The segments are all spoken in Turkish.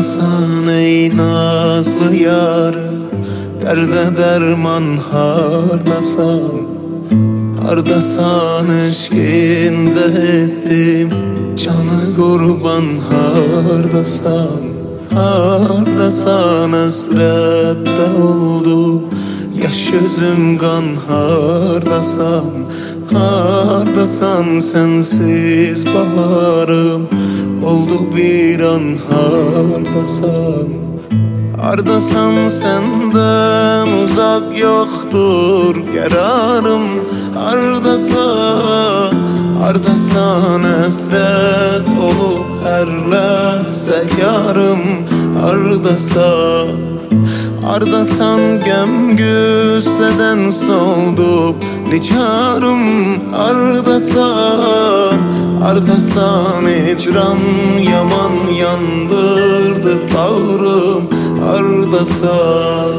Hardasan ey nazlı yarı, derde derman hardasan. Hardasan eşkinde ettim canı kurban hardasan. Hardasan esrette oldu yaş özüm kan hardasan. Hardasan sensiz baharım oldu bir an hardasan. Hardasan senden uzak yoktur kararım hardasan. Hardasan esret olup her ləhzə yarım hardasan. Hardasan gəm güssədən soldup nicarım hardasan. Hardasan icran yaman yandırdı bağrım hardasan.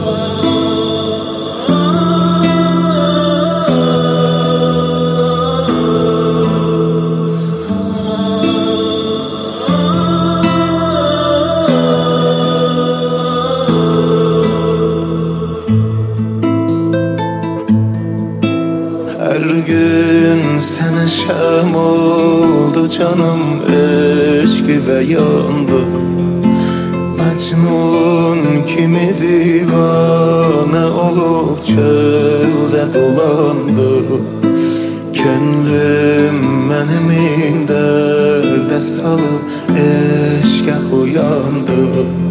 Her gün sene şam oldu canım eşki ve yandı. Mecnun kimi divane olup çölde dolandı. Gönlüm benim derde salıp eşke uyandı.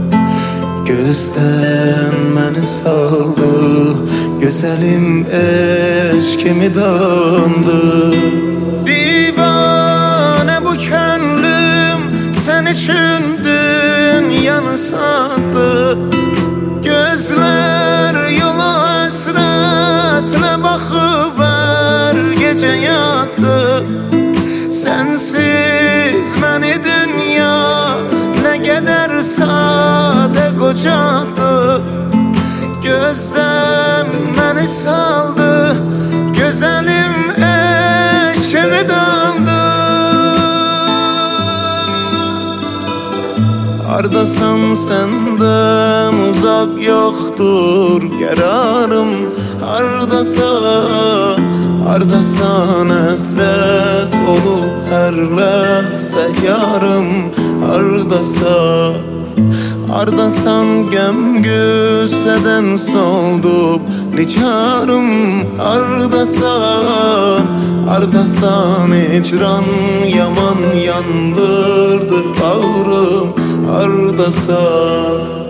Gözden beni saldı, güzelim eşkimi dandı. Divane bu gönlüm sen için dünyanı sattı. Gözler yola hasretle bakıp her gece yattı. Sensiz beni dünya ne kadar sade kocadı. Gözden beni saldı, güzelim eşkimi dandı. Hardasan senden uzak yoktur kararım hardasan. Hardasan esret olup her ləhzə yarım hardasan. Hardasan gəm güssədən soldup nicarım hardasan. Hardasan icran yaman yandırdı bağrım hardasan.